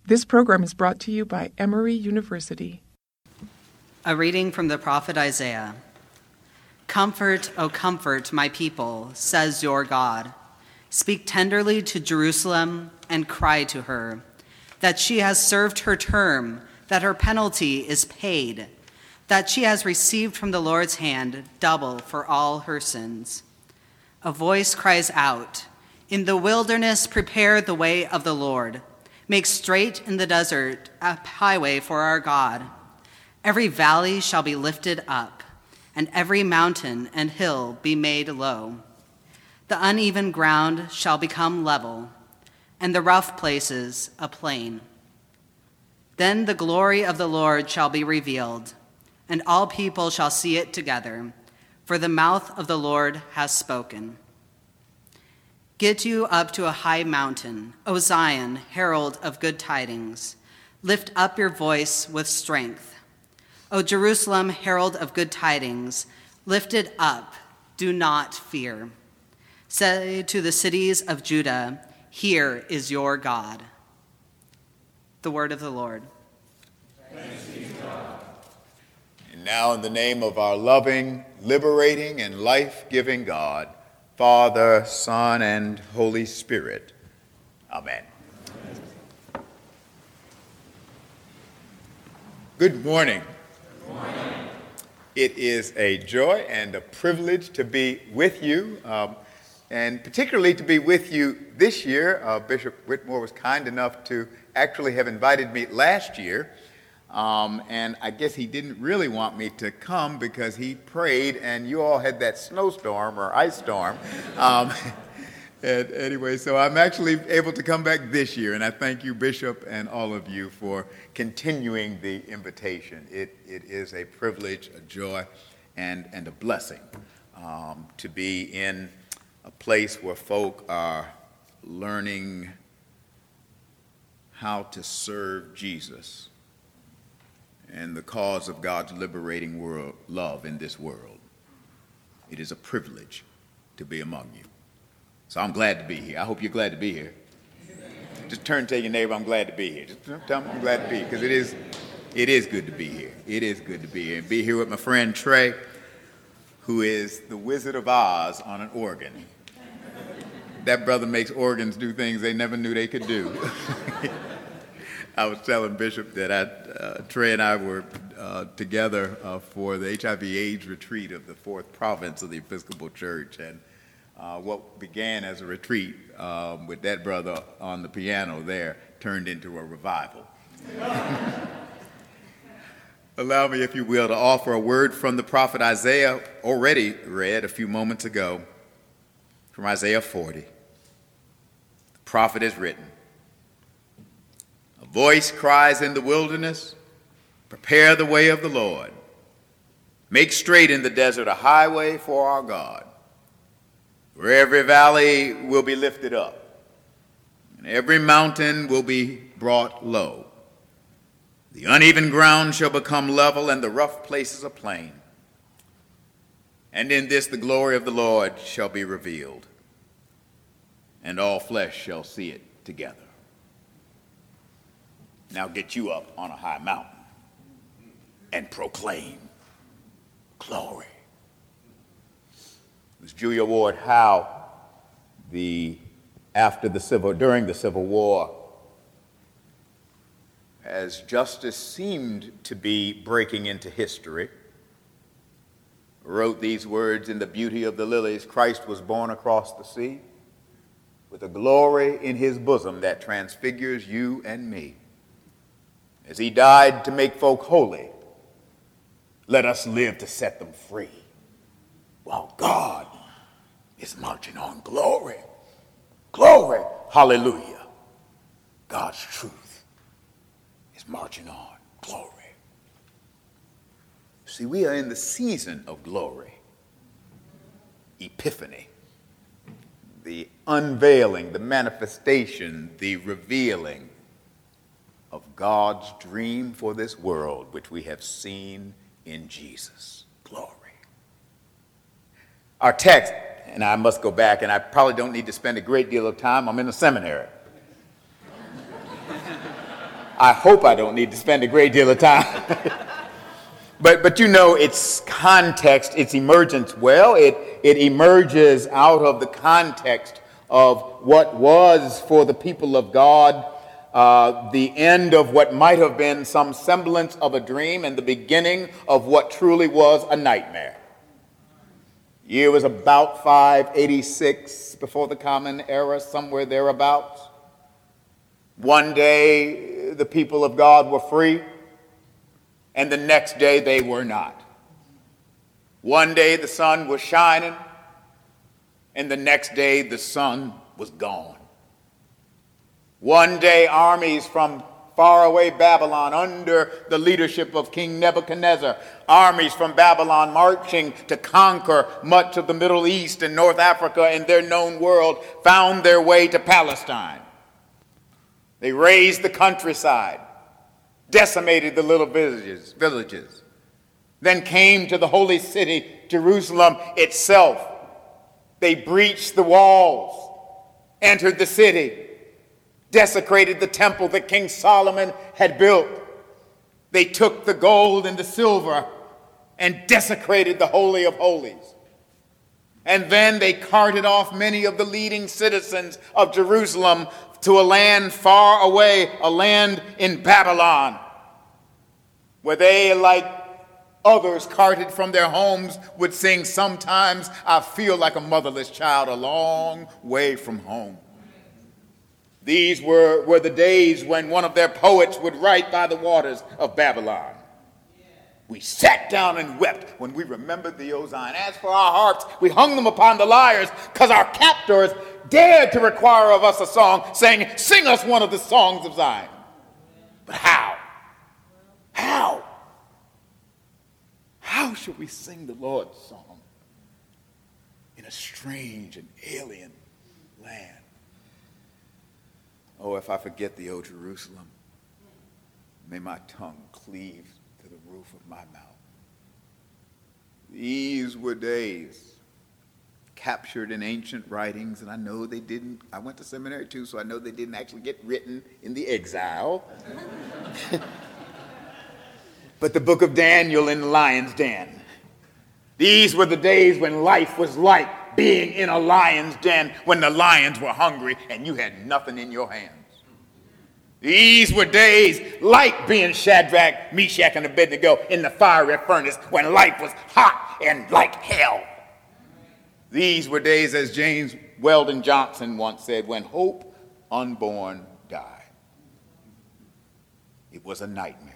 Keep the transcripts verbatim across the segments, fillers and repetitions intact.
This program is brought to you by Emory University. A reading from the prophet Isaiah. Comfort, O comfort my people, says your God. Speak tenderly to Jerusalem and cry to her that she has served her term, that her penalty is paid, that she has received from the Lord's hand double for all her sins. A voice cries out, "In the wilderness prepare the way of the Lord. Make straight in the desert a highway for our God. Every valley shall be lifted up, and every mountain and hill be made low. The uneven ground shall become level, and the rough places a plain. Then the glory of the Lord shall be revealed, and all people shall see it together, for the mouth of the Lord has spoken. Get you up to a high mountain, O Zion, herald of good tidings. Lift up your voice with strength. O Jerusalem, herald of good tidings, lift it up, do not fear. Say to the cities of Judah, here is your God." The word of the Lord. Thanks be to God. And now in the name of our loving, liberating, and life-giving God, Father, Son, and Holy Spirit. Amen. Good morning. Good morning. It is a joy and a privilege to be with you, um, and particularly to be with you this year. Uh, Bishop Whitmore was kind enough to actually have invited me last year. Um, and I guess he didn't really want me to come because he prayed and you all had that snowstorm or ice storm. Um, and anyway, so I'm actually able to come back this year, and I thank you, Bishop, and all of you for continuing the invitation. It, it is a privilege, a joy, and, and a blessing um, to be in a place where folk are learning how to serve Jesus and the cause of God's liberating world, love in this world. It is a privilege to be among you. So I'm glad to be here. I hope you're glad to be here. Just turn and tell your neighbor, I'm glad to be here. Just tell them I'm glad to be here, because it is, it is good to be here. It is good to be here. And be here with my friend Trey, who is the Wizard of Oz on an organ. That brother makes organs do things they never knew they could do. I was telling Bishop that I, uh, Trey and I were uh, together uh, for the H I V AIDS retreat of the fourth province of the Episcopal Church, and uh, what began as a retreat um, with that brother on the piano there turned into a revival. Allow me, if you will, to offer a word from the prophet Isaiah, already read a few moments ago, from Isaiah forty. The prophet has written, "A voice cries in the wilderness, prepare the way of the Lord. Make straight in the desert a highway for our God, where every valley will be lifted up, and every mountain will be brought low. The uneven ground shall become level, and the rough places a plain. And in this the glory of the Lord shall be revealed, and all flesh shall see it together." Now get you up on a high mountain and proclaim glory. It was Julia Ward Howe, the after the civil during the Civil War, as justice seemed to be breaking into history, wrote these words in The Beauty of the Lilies: "Christ was born across the sea, with a glory in his bosom that transfigures you and me. As he died to make folk holy, let us live to set them free, while God is marching on. Glory, glory, hallelujah. God's truth is marching on. Glory." See, we are in the season of glory, Epiphany, the unveiling, the manifestation, the revealing of God's dream for this world, which we have seen in Jesus. Glory. Our text, and I must go back, and I probably don't need to spend a great deal of time. I'm in a seminary. I hope I don't need to spend a great deal of time. but but you know its context, its emergence. Well, it, it emerges out of the context of what was for the people of God uh, the end of what might have been some semblance of a dream and the beginning of what truly was a nightmare. Year was about five eighty-six before the Common Era, somewhere thereabouts. One day the people of God were free, and the next day they were not. One day the sun was shining, and the next day the sun was gone. One day armies from faraway Babylon under the leadership of King Nebuchadnezzar, armies from Babylon marching to conquer much of the Middle East and North Africa and their known world, found their way to Palestine. They razed the countryside, decimated the little villages, villages, then came to the holy city, Jerusalem itself. They breached the walls, entered the city, desecrated the temple that King Solomon had built. They took the gold and the silver and desecrated the Holy of Holies. And then they carted off many of the leading citizens of Jerusalem to a land far away, a land in Babylon, where they, like others carted from their homes, would sing, "Sometimes I feel like a motherless child a long way from home." These were, were the days when one of their poets would write by the waters of Babylon. We sat down and wept when we remembered the O Zion. As for our harps, we hung them upon the lyres, because our captors dared to require of us a song, saying, "Sing us one of the songs of Zion." But how? How? How should we sing the Lord's song in a strange and alien land? Oh, if I forget the, "O Jerusalem, may my tongue cleave to the roof of my mouth." These were days captured in ancient writings, and I know they didn't, I went to seminary too, so I know they didn't actually get written in the exile. But the book of Daniel in the lion's den. These were the days when life was like being in a lion's den, when the lions were hungry and you had nothing in your hands. These were days like being Shadrach, Meshach, and Abednego in the fiery furnace, when life was hot and like hell. These were days, as James Weldon Johnson once said, when hope unborn died. It was a nightmare.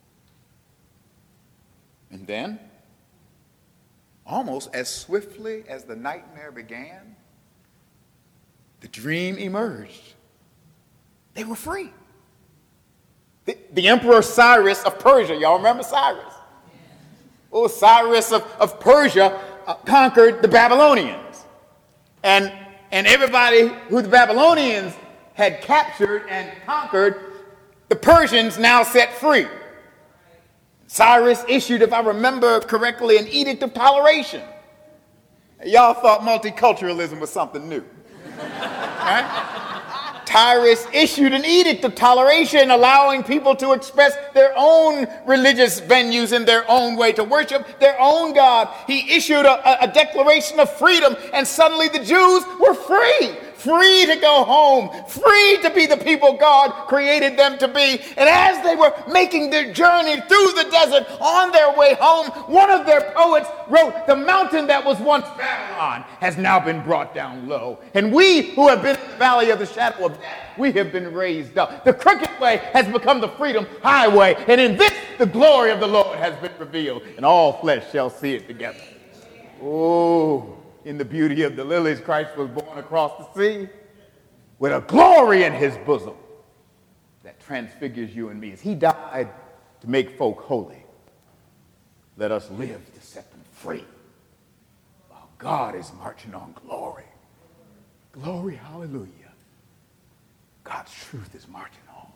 And then, almost as swiftly as the nightmare began, the dream emerged. They were free. The, the Emperor Cyrus of Persia, y'all remember Cyrus? Oh, Cyrus of, of Persia uh, conquered the Babylonians. And, and everybody who the Babylonians had captured and conquered, the Persians now set free. Cyrus issued, if I remember correctly, an edict of toleration. Y'all thought multiculturalism was something new. Right? Cyrus issued an edict of toleration, allowing people to express their own religious venues in their own way, to worship their own God. He issued a, a declaration of freedom, and suddenly the Jews were free. Free to go home, free to be the people God created them to be. And as they were making their journey through the desert on their way home, one of their poets wrote, "The mountain that was once Babylon has now been brought down low. And we who have been in the valley of the shadow of death, we have been raised up. The crooked way has become the freedom highway. And in this, the glory of the Lord has been revealed. And all flesh shall see it together." Oh, in the beauty of the lilies, Christ was born across the sea with a glory in his bosom that transfigures you and me. As he died to make folk holy, let us live to set them free. While God is marching on glory. Glory, hallelujah. God's truth is marching on.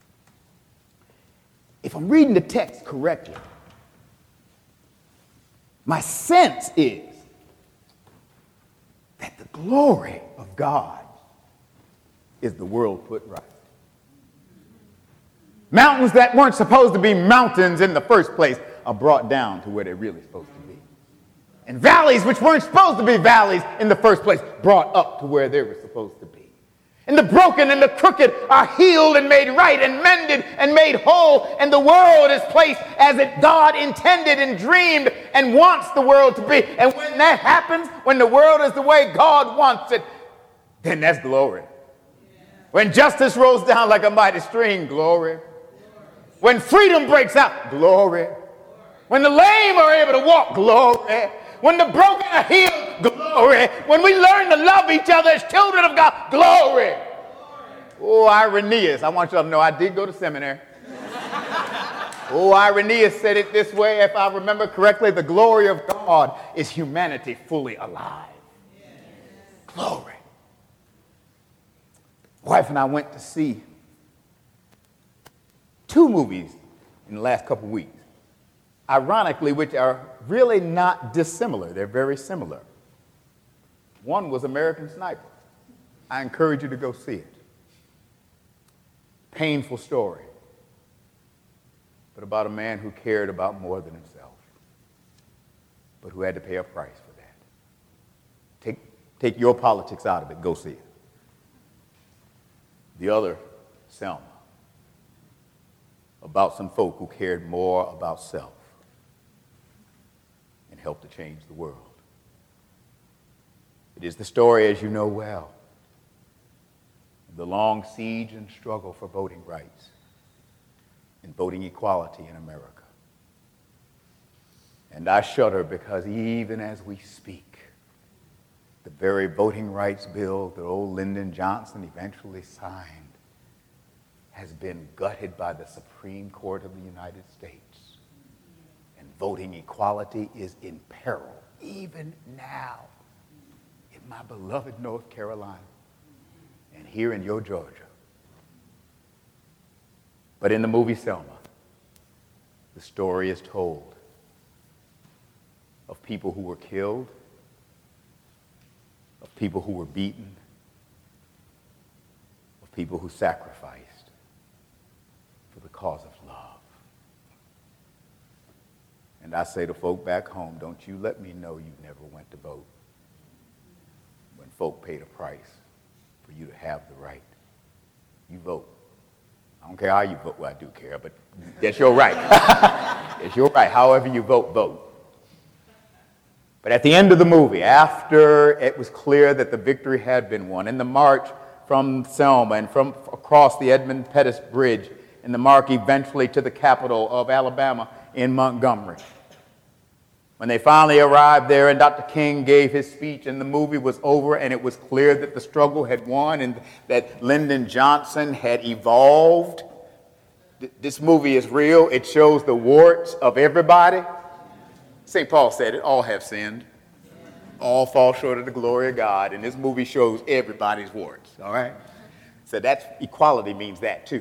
If I'm reading the text correctly, my sense is that the glory of God is the world put right. Mountains that weren't supposed to be mountains in the first place are brought down to where they're really supposed to be. And valleys which weren't supposed to be valleys in the first place brought up to where they were supposed to be. And the broken and the crooked are healed and made right and mended and made whole. And the world is placed as it God intended and dreamed and wants the world to be. And when that happens, when the world is the way God wants it, then that's glory. When justice rolls down like a mighty stream, glory. When freedom breaks out, glory. When the lame are able to walk, glory. When the broken are healed, glory. When we learn to love each other as children of God, glory. Oh, Irenaeus, I want you all to know I did go to seminary. Oh, Irenaeus said it this way, if I remember correctly, the glory of God is humanity fully alive. Glory. Wife and I went to see two movies in the last couple of weeks, ironically, which are really not dissimilar. They're very similar. One was American Sniper. I encourage you to go see it. Painful story, but about a man who cared about more than himself, but who had to pay a price for that. Take, take your politics out of it. Go see it. The other, Selma, about some folk who cared more about self and helped to change the world. It is the story, as you know well, of the long siege and struggle for voting rights and voting equality in America. And I shudder because even as we speak, the very voting rights bill that old Lyndon Johnson eventually signed has been gutted by the Supreme Court of the United States. And voting equality is in peril, even now, in my beloved North Carolina and here in your Georgia. But in the movie Selma, the story is told of people who were killed, of people who were beaten, of people who sacrificed for the cause of love. And I say to folk back home, don't you let me know you never went to vote when folk paid a price for you to have the right. You vote. I don't care how you vote. Well, I do care, but that's your right. It's your right. However you vote, vote. But at the end of the movie, after it was clear that the victory had been won, in the march from Selma and from across the Edmund Pettus Bridge, and the march eventually to the capital of Alabama in Montgomery, when they finally arrived there and Doctor King gave his speech and the movie was over and it was clear that the struggle had won and that Lyndon Johnson had evolved. This movie is real. It shows the warts of everybody. Saint Paul said it, all have sinned. All fall short of the glory of God. And this movie shows everybody's warts, all right? So that's equality means that too.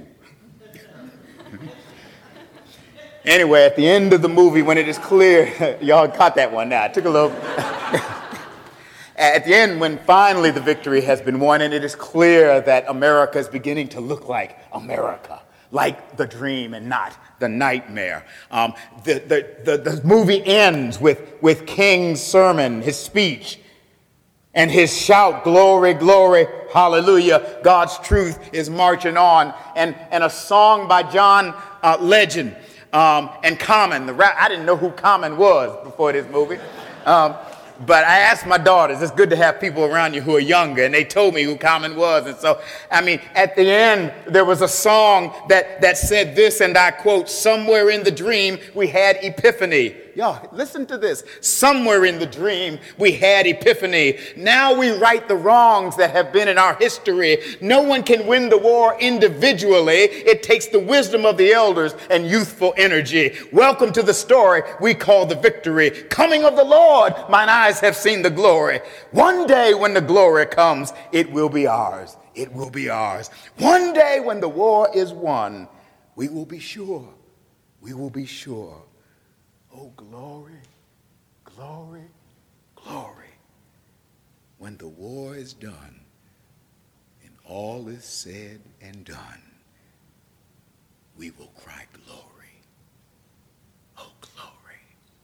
Anyway, at the end of the movie, when it is clear, y'all caught that one now. I took a little. At the end, when finally the victory has been won, and it is clear that America is beginning to look like America, like the dream and not the nightmare. Um, the, the, the, the movie ends with, with King's sermon, his speech, and his shout, glory, glory, hallelujah. God's truth is marching on. And, and a song by John uh, Legend. Um, and Common, the rap, I didn't know who Common was before this movie. Um, but I asked my daughters, it's good to have people around you who are younger, and they told me who Common was. And so, I mean, at the end, there was a song that, that said this, and I quote, somewhere in the dream, we had epiphany. Y'all, listen to this. Somewhere in the dream, we had epiphany. Now we right the wrongs that have been in our history. No one can win the war individually. It takes the wisdom of the elders and youthful energy. Welcome to the story we call the victory. Coming of the Lord, mine eyes have seen the glory. One day when the glory comes, it will be ours. It will be ours. One day when the war is won, we will be sure. We will be sure. Oh, glory, glory, glory, when the war is done and all is said and done, we will cry glory. Oh, glory.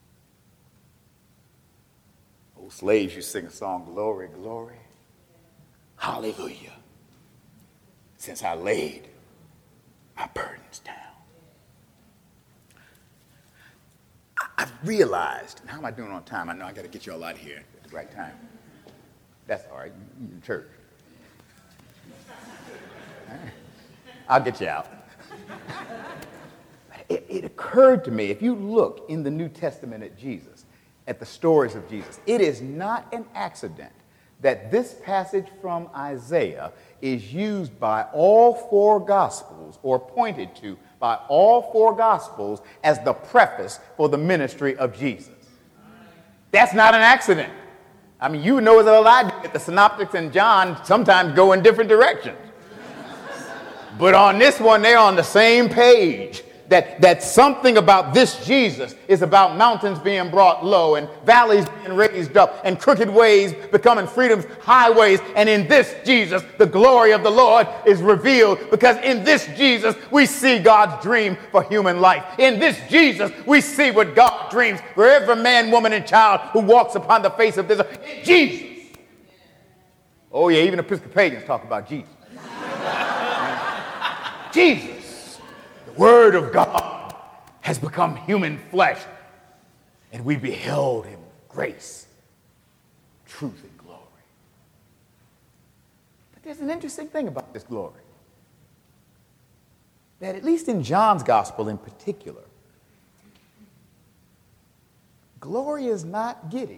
Old slaves, you sing a song, glory, glory, hallelujah. Since I laid my burdens down. I've realized, and how am I doing on time? I know I got to get you all out of here at the right time. That's all right, you're in church. All right. I'll get you out. It, it occurred to me, if you look in the New Testament at Jesus, at the stories of Jesus, it is not an accident that this passage from Isaiah is used by all four Gospels, or pointed to by all four Gospels, as the preface for the ministry of Jesus. That's not an accident. I mean, you know as well as I do that the Synoptics and John sometimes go in different directions. But on this one, they're on the same page. That, that something about this Jesus is about mountains being brought low and valleys being raised up and crooked ways becoming freedom's highways. And in this Jesus, the glory of the Lord is revealed, because in this Jesus, we see God's dream for human life. In this Jesus, we see what God dreams for every man, woman, and child who walks upon the face of this earth. In Jesus. Oh yeah, even Episcopalians talk about Jesus. Jesus. Word of God has become human flesh, and we beheld him grace, truth, and glory. But there's an interesting thing about this glory, that at least in John's gospel in particular, glory is not giddy.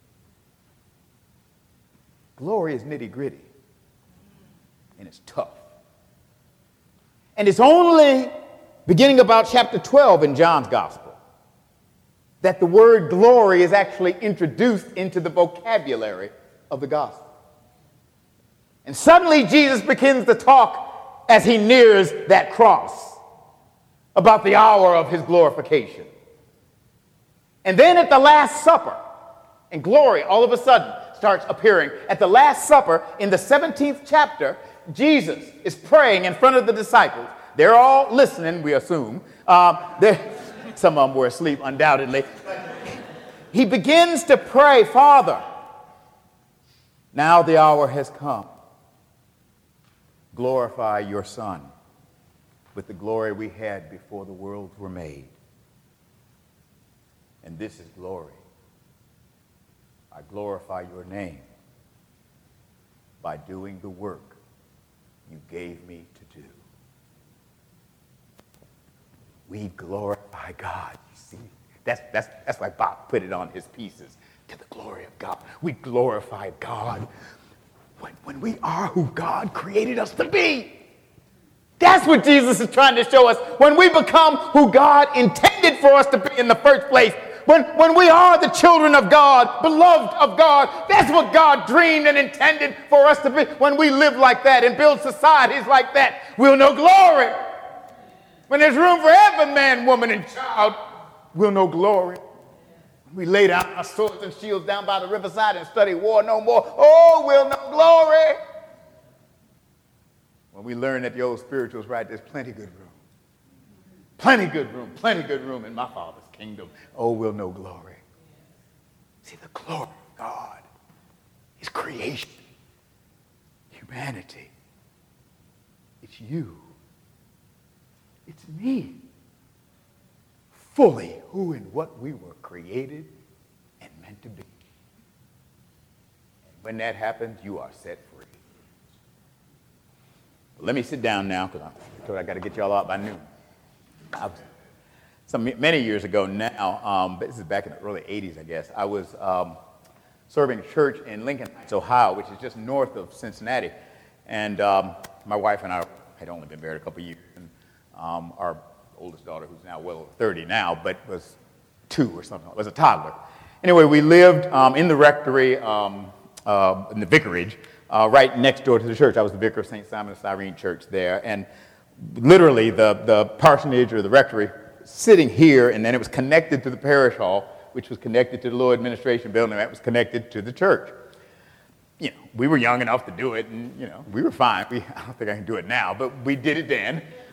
Glory is nitty-gritty, and it's tough. And it's only beginning about chapter twelve in John's gospel that the word glory is actually introduced into the vocabulary of the gospel. And suddenly Jesus begins to talk as he nears that cross about the hour of his glorification. And then at the Last Supper, and glory all of a sudden starts appearing. At the Last Supper in the seventeenth chapter, Jesus is praying in front of the disciples. They're all listening, we assume. Um, some of them were asleep, undoubtedly. He begins to pray, Father, now the hour has come. Glorify your Son with the glory we had before the worlds were made. And this is glory. I glorify your name by doing the work you gave me to do. We glorify God. You see, that's, that's, that's why Bach put it on his pieces. To the glory of God. We glorify God when, when we are who God created us to be. That's what Jesus is trying to show us. When we become who God intended for us to be in the first place. When, when we are the children of God, beloved of God, that's what God dreamed and intended for us to be. When we live like that and build societies like that, we'll know glory. When there's room for every man, woman, and child, we'll know glory. We lay down our swords and shields down by the riverside and study war no more. Oh, we'll know glory. When we learn that the old spirituals write, there's plenty good room. Plenty good room, plenty good room in my Father's kingdom. Oh, we'll know glory. See, the glory of God is creation, humanity. It's you. It's me. Fully who and what we were created and meant to be. And when that happens, you are set free. Well, let me sit down now because I got to get y'all out by noon. I was, some many years ago now, um, but this is back in the early eighties, I guess, I was um, serving a church in Lincoln Heights, Ohio, which is just north of Cincinnati. And um, my wife and I had only been married a couple of years. And, um, our oldest daughter, who's now well over thirty now, but was two or something, was a toddler. Anyway, we lived um, in the rectory, um, uh, in the vicarage, uh, right next door to the church. I was the vicar of Saint Simon of Cyrene Church there. And literally, the, the parsonage or the rectory sitting here, and then it was connected to the parish hall, which was connected to the Law Administration Building, that was connected to the church. You know, we were young enough to do it, and, you know, we were fine. We, I don't think I can do it now, but we did it then.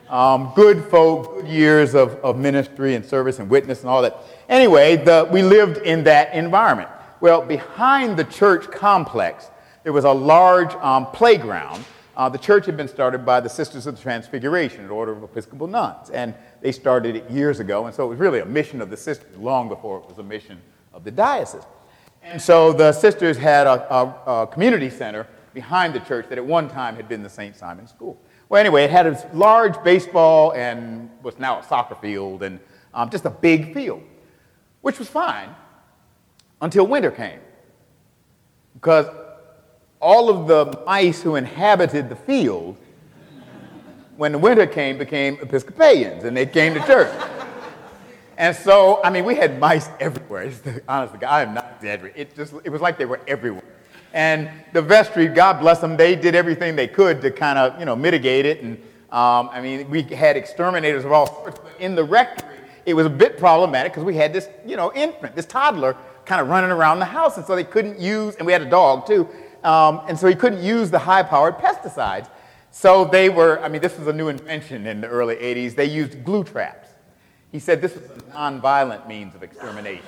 Um, good folk, good years of, of ministry and service and witness and all that. Anyway, the, we lived in that environment. Well, behind the church complex, there was a large um, playground. Uh, the church had been started by the Sisters of the Transfiguration, an order of Episcopal nuns, and they started it years ago, and so it was really a mission of the sisters long before it was a mission of the diocese. And so the sisters had a, a, a community center behind the church that at one time had been the Saint Simon School. Well, anyway, it had a large baseball and was now a soccer field and um, just a big field, which was fine until winter came, because all of the mice who inhabited the field, when the winter came, became Episcopalians, and they came to church. And so, I mean, we had mice everywhere. It's the, honestly, I am not exaggerating. It just, it was like they were everywhere. And the vestry, God bless them, they did everything they could to kind of, you know, mitigate it. And, um, I mean, we had exterminators of all sorts. But in the rectory, it was a bit problematic because we had this, you know, infant, this toddler, kind of running around the house. And so they couldn't use, and we had a dog, too. Um, and so he couldn't use the high-powered pesticides. So they were, I mean, this was a new invention in the early eighties. They used glue traps. He said this was a non-violent means of extermination.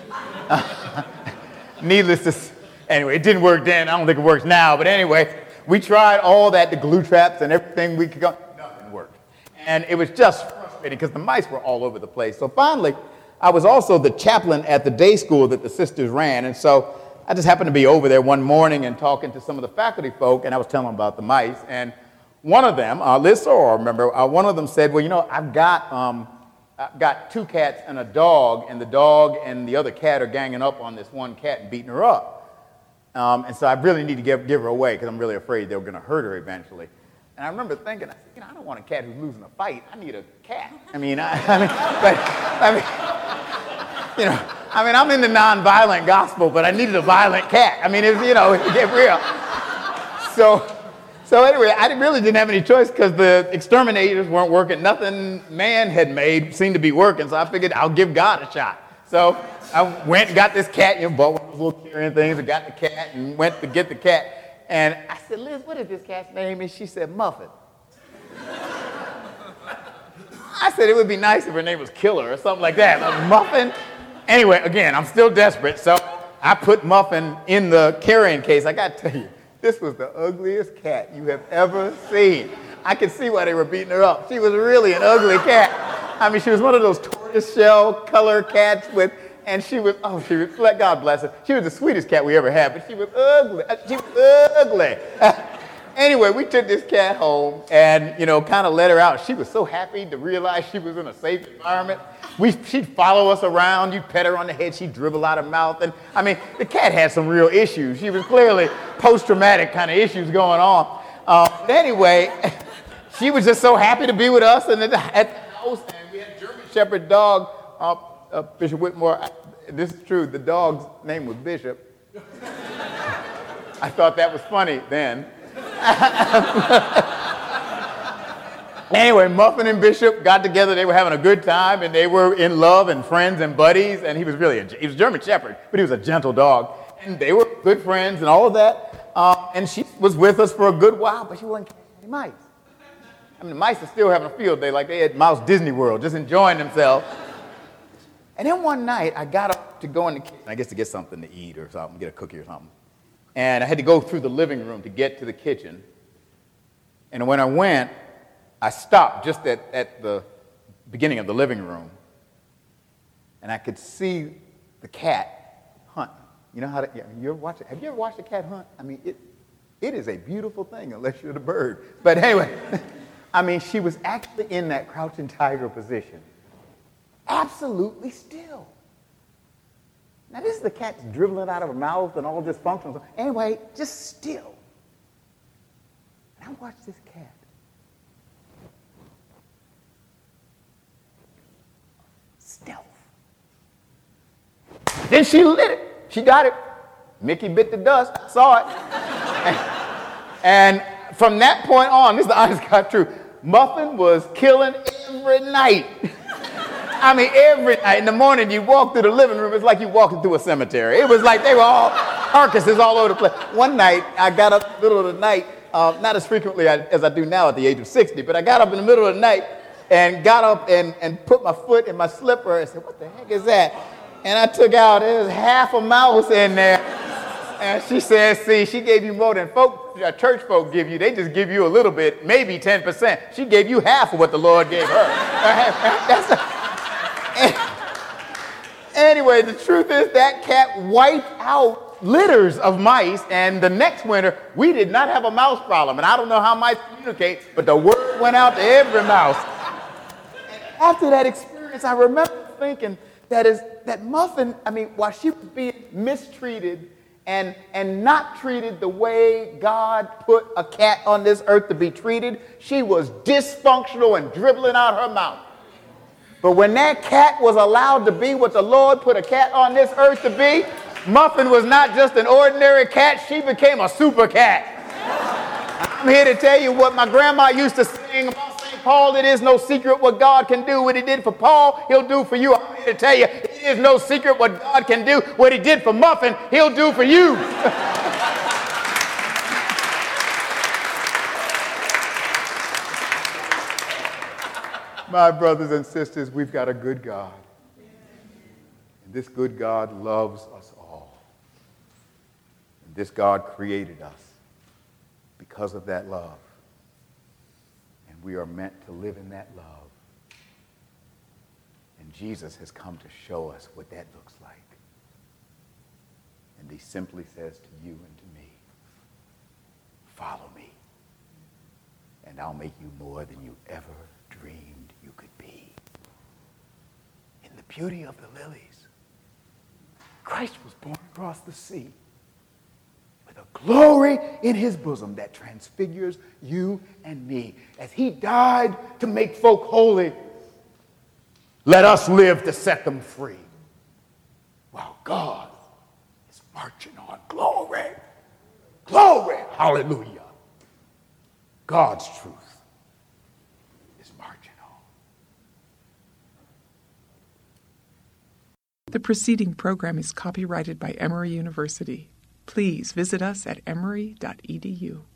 Needless to say, anyway, it didn't work then. I don't think it works now. But anyway, we tried all that, the glue traps and everything we could go. Nothing worked. And it was just frustrating because the mice were all over the place. So finally, I was also the chaplain at the day school that the sisters ran. And so I just happened to be over there one morning and talking to some of the faculty folk, and I was telling them about the mice. And one of them, uh, Liz Sorrell, remember, uh, one of them said, well, you know, I've got, um, I've got two cats and a dog, and the dog and the other cat are ganging up on this one cat and beating her up. Um, and so I really need to give, give her away because I'm really afraid they were going to hurt her eventually. And I remember thinking, I said, you know, I don't want a cat who's losing a fight. I need a cat. I mean, I, I mean, but, I mean, you know, I mean, I'm in the nonviolent gospel, but I needed a violent cat. I mean, it's, you know, it get real. So, so anyway, I really didn't have any choice because the exterminators weren't working. Nothing man had made seemed to be working, so I figured I'll give God a shot. So I went and got this cat, you know, bought one of those little carrying things, and got the cat and went to get the cat. And I said, Liz, what is this cat's name? And she said, Muffin. I said it would be nice if her name was Killer or something like that. But Muffin? Anyway, again, I'm still desperate, so I put Muffin in the carrying case. I got to tell you, this was the ugliest cat you have ever seen. I could see why they were beating her up. She was really an ugly cat. I mean, she was one of those tortoiseshell color cats with, and she was, oh, she was, let God bless her. She was the sweetest cat we ever had, but she was ugly. She was ugly. Anyway, we took this cat home and, you know, kind of let her out. She was so happy to realize she was in a safe environment. We, she'd follow us around. You'd pet her on the head. She'd dribble out her mouth. And, I mean, the cat had some real issues. She was clearly post-traumatic kind of issues going on. Uh, but anyway, she was just so happy to be with us and at the, at the house. And we had a German Shepherd dog, uh, uh, Bishop Whitmore. I, this is true. The dog's name was Bishop. I thought that was funny then. Anyway, Muffin and Bishop got together. They were having a good time, and they were in love and friends and buddies. And he was really a, he was a German Shepherd, but he was a gentle dog. And they were good friends and all of that. Um, and she was with us for a good while, but she wasn't catching any mice. I mean, the mice are still having a field day, like they had Mouse Disney World, just enjoying themselves. And then one night, I got up to go in the kitchen, I guess to get something to eat or something, get a cookie or something. And I had to go through the living room to get to the kitchen. And when I went, I stopped just at, at the beginning of the living room. And I could see the cat hunt. You know how to, you ever watch it? Have you ever watched a cat hunt? I mean, it, it is a beautiful thing unless you're the bird. But anyway, I mean, she was actually in that crouching tiger position. Absolutely still. Now, this is the cat's dribbling out of her mouth and all dysfunctional. Anyway, just still. And I watched this cat. Stealth. Then she lit it. She got it. Mickey bit the dust. I saw it. and, and from that point on, this is the honest God truth, Muffin was killing every night. I mean, every night in the morning, you walk through the living room, it's like you walking through a cemetery. It was like they were all carcasses all over the place. One night, I got up in the middle of the night, uh, not as frequently as I do now at the age of sixty, but I got up in the middle of the night, and got up and, and put my foot in my slipper and said, what the heck is that? And I took out, there was half a mouse in there. And she said, see, she gave you more than folk, uh, church folk give you. They just give you a little bit, maybe ten percent. She gave you half of what the Lord gave her. That's a, anyway, the truth is that cat wiped out litters of mice, and the next winter, we did not have a mouse problem. And I don't know how mice communicate, but the word went out to every mouse. And after that experience, I remember thinking that is that Muffin, I mean, while she was being mistreated and, and not treated the way God put a cat on this earth to be treated, she was dysfunctional and dribbling out her mouth. But when that cat was allowed to be what the Lord put a cat on this earth to be, Muffin was not just an ordinary cat, she became a super cat. I'm here to tell you what my grandma used to sing about Saint Paul. It is no secret what God can do. What he did for Paul, he'll do for you. I'm here to tell you, it is no secret what God can do. What he did for Muffin, he'll do for you. My brothers and sisters, we've got a good God. And this good God loves us all. And this God created us because of that love. And we are meant to live in that love. And Jesus has come to show us what that looks like. And he simply says to you and to me, follow me, and I'll make you more than you ever dreamed you could be. In the beauty of the lilies, Christ was born across the sea with a glory in his bosom that transfigures you and me. As he died to make folk holy, let us live to set them free. While God is marching on. Glory. Glory. Hallelujah. God's truth is marching on. The preceding program is copyrighted by Emory University. Please visit us at emory dot e d u.